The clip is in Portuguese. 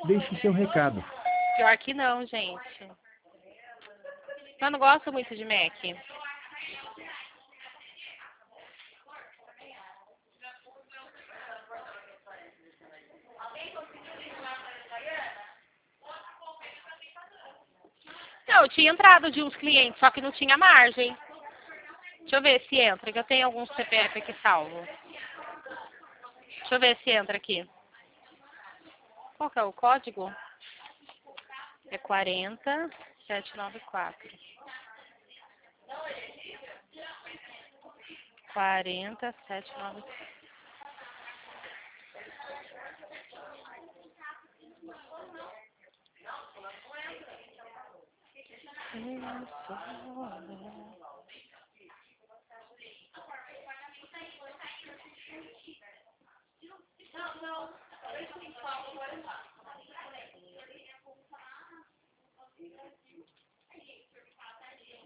Deixe seu recado. Pior que não, gente. Eu não gosto muito de Mac. Não, eu tinha entrado de uns clientes, só que não tinha margem. Deixa eu ver se entra, que eu tenho alguns CPF aqui salvo. Deixa eu ver se entra aqui. Qual que é o código? É 40794. 40794.